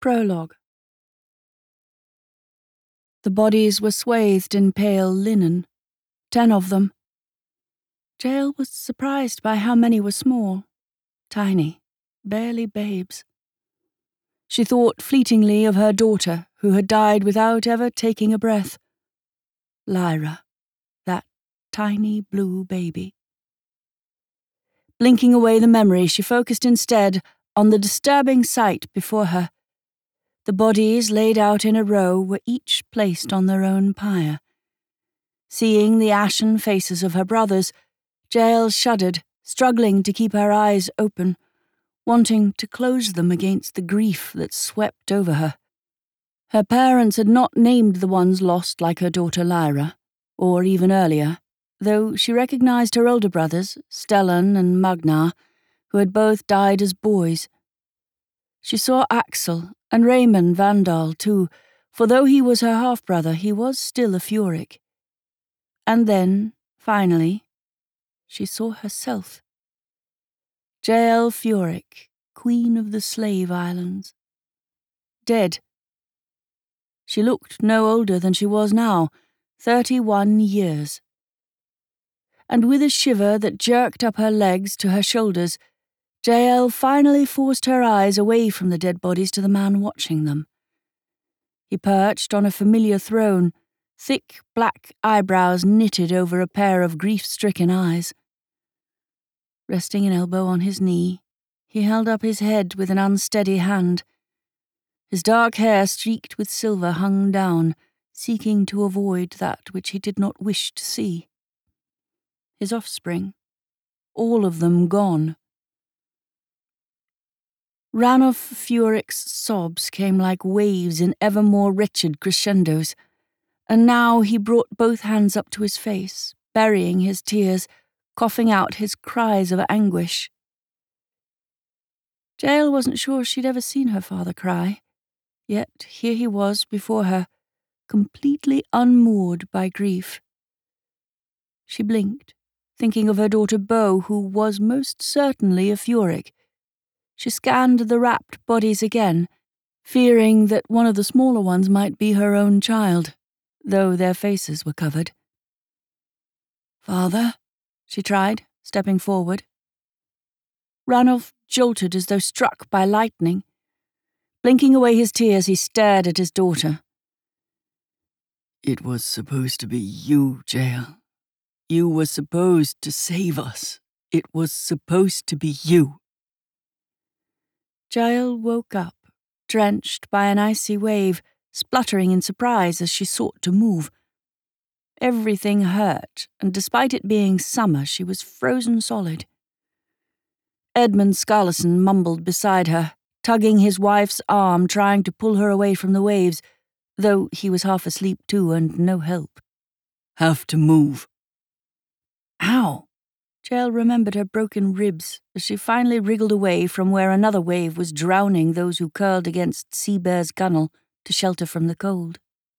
Prologue. The bodies were swathed in pale linen, 10 of them. Jael was surprised by how many were small, tiny, barely babes. She thought fleetingly of her daughter, who had died without ever taking a breath. Lyra, that tiny blue baby. Blinking away the memory, she focused instead on the disturbing sight before her. The bodies laid out in a row were each placed on their own pyre. Seeing the ashen faces of her brothers, Jael shuddered, struggling to keep her eyes open, wanting to close them against the grief that swept over her. Her parents had not named the ones lost like her daughter Lyra, or even earlier, though she recognized her older brothers, Stellan and Magnar, who had both died as boys. She saw Axel and Raymond Vandal too, for though he was her half-brother, he was still a Furik. And then, finally, she saw herself. Jael Furik, Queen of the Slave Islands. Dead. She looked no older than she was now, 31 years. And with a shiver that jerked up her legs to her shoulders, Jael finally forced her eyes away from the dead bodies to the man watching them. He perched on a familiar throne, thick black eyebrows knitted over a pair of grief-stricken eyes. Resting an elbow on his knee, he held up his head with an unsteady hand. His dark hair streaked with silver hung down, seeking to avoid that which he did not wish to see. His offspring, all of them gone. Ranulf Furik's sobs came like waves in ever more wretched crescendos, and now he brought both hands up to his face, burying his tears, coughing out his cries of anguish. Jael wasn't sure she'd ever seen her father cry, yet here he was before her, completely unmoored by grief. She blinked, thinking of her daughter Beau, who was most certainly a Furik. She scanned the wrapped bodies again, fearing that one of the smaller ones might be her own child, though their faces were covered. "Father?" she tried, stepping forward. Ranulf jolted as though struck by lightning. Blinking away his tears, he stared at his daughter. "It was supposed to be you, Jael. You were supposed to save us. It was supposed to be you." Jael woke up, drenched by an icy wave, spluttering in surprise as she sought to move. Everything hurt, and despite it being summer, she was frozen solid. Edmund Scarlison mumbled beside her, tugging his wife's arm, trying to pull her away from the waves, though he was half asleep too and no help. "Have to move." Ow! Jael remembered her broken ribs as she finally wriggled away from where another wave was drowning those who curled against Seabear's gunwale to shelter from the cold.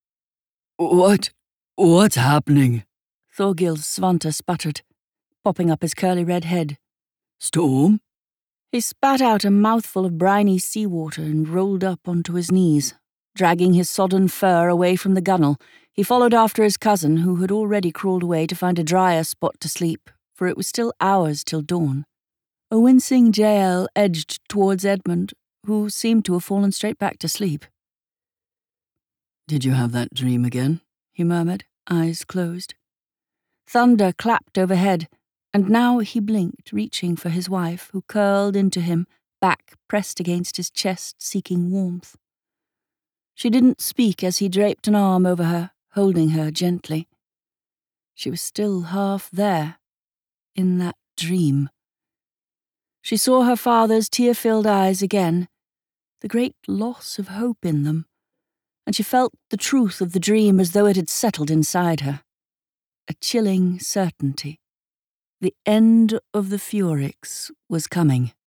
What's happening?" Thorgils Svante sputtered, popping up his curly red head. "Storm?" He spat out a mouthful of briny seawater and rolled up onto his knees. Dragging his sodden fur away from the gunwale, he followed after his cousin, who had already crawled away to find a drier spot to sleep, for it was still hours till dawn. A wincing Jael edged towards Edmund, who seemed to have fallen straight back to sleep. "Did you have that dream again?" he murmured, eyes closed. Thunder clapped overhead, and now he blinked, reaching for his wife, who curled into him, back pressed against his chest, seeking warmth. She didn't speak as he draped an arm over her, holding her gently. She was still half there, in that dream. She saw her father's tear-filled eyes again, the great loss of hope in them, and she felt the truth of the dream as though it had settled inside her. A chilling certainty. The end of the Furiks was coming.